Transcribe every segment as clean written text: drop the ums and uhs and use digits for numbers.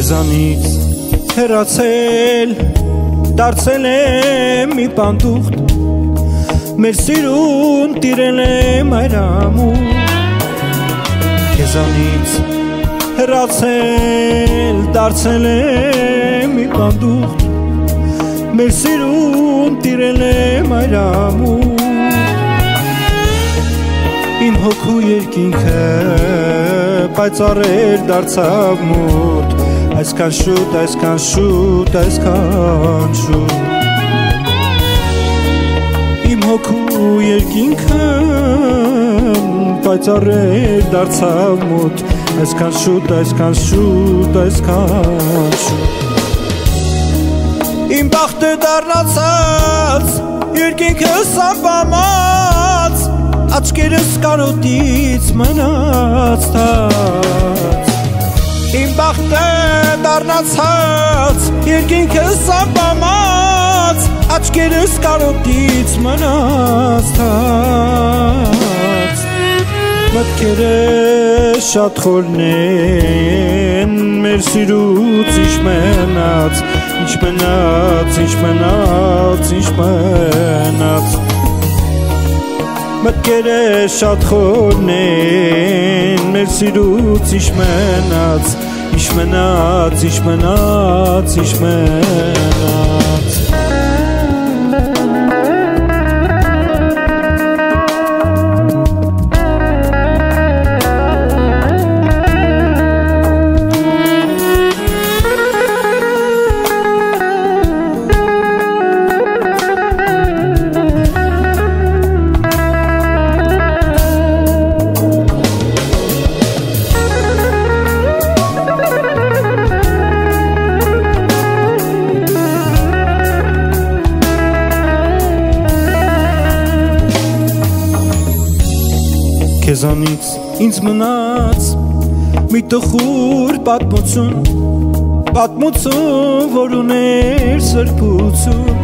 Քեզանից հեռացել դարձել եմ մի պանդուխտ մեր սիրուն տիրել եմ այրամուտ Քեզանից հեռացել դարձել եմ մի պանդուխտ մեր սիրուն տիրել եմ այրամուտ Իմ հոգու երկինքը պայծառեր դարձավ մութ Այսքան շուտ, այսքան շուտ, այսքան շուտ Իմ հոգու երկինքը պայծառեր դարձավ մութ Այսքան շուտ, այսքան շուտ, այսքան շուտ Իմ բախտը դառնացած երկինքս անպամած Աչքերս կարոտից մնաց թաց Իմ բախտը դառնացած երկինքս անպամած Աչքերս կարոտից մնաց թաց Մտքերս շատ խորն են մեր սիրուց ինչ մնաց Ինչ մնաց, ինչ մնաց, ինչ մնաց Մտքերս շատ խորն են մեր սիրուց ինչ մնաց Ինչ մնաց, ինչ մնաց, ինչ մնաց Քեզանից ինձ մնաց մի տխուր պատմություն Պատմություն, որ ուներ սրբություն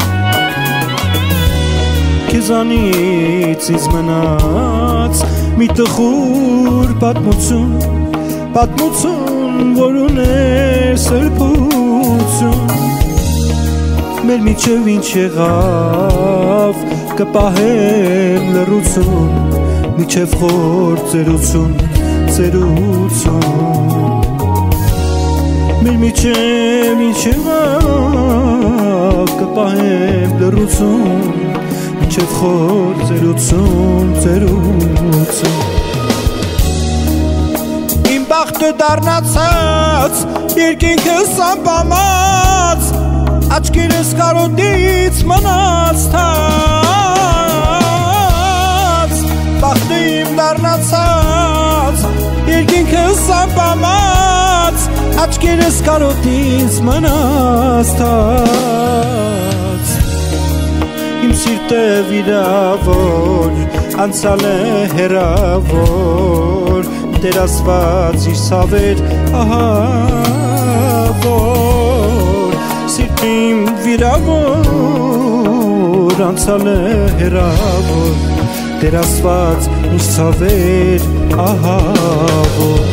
Քեզանից ինձ մնաց մի տխուր պատմություն Պատմություն, որ ուներ սրբություն Մեր միջև ինչ եղավ կպահեմ լռություն Միջև խոր ծերություն, ծերություն Մեր միջև ինչ եղավ կպահեմ լռություն Միջև խոր ծերություն, ծերություն Իմ բախտը դառնացած երկինքս անպամած Աչքերս կարոտից մնաց թաց Բախտը իմ դառնացած երկինքս անպամած Աչքերս կարոտից մնաց թաց Իմ սիրտը վիրավոր անցյալ է հեռավոր Տեր Աստված իր ցավեր ահավոր Սիրտիմ վիրավոր անցյալ է հեռավոր Տեր Աստված ինչ ցավեր ահավոր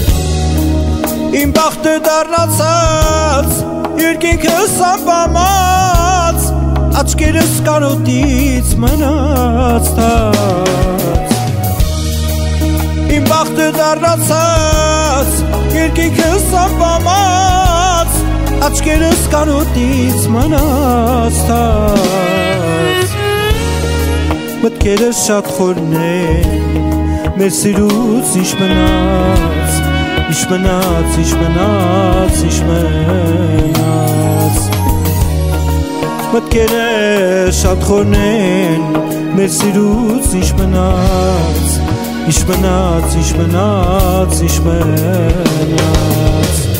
Իմ բախտը դառնացած երկինքս անպամած Աչքերս կարոտից մնաց թաց Իմ բախտը դառնացած երկինքս անպամած Աչքերս կարոտից մնաց թաց Մտքերս շատ խորն են մեր սիրուց ինչ մնաց Ինչ մնաց, ինչ մնաց, ինչ մնաց Մտքերս շատ խորն են մեր սիրուց ինչ մնաց Ինչ մնաց, ինչ մնաց, ինչ մնաց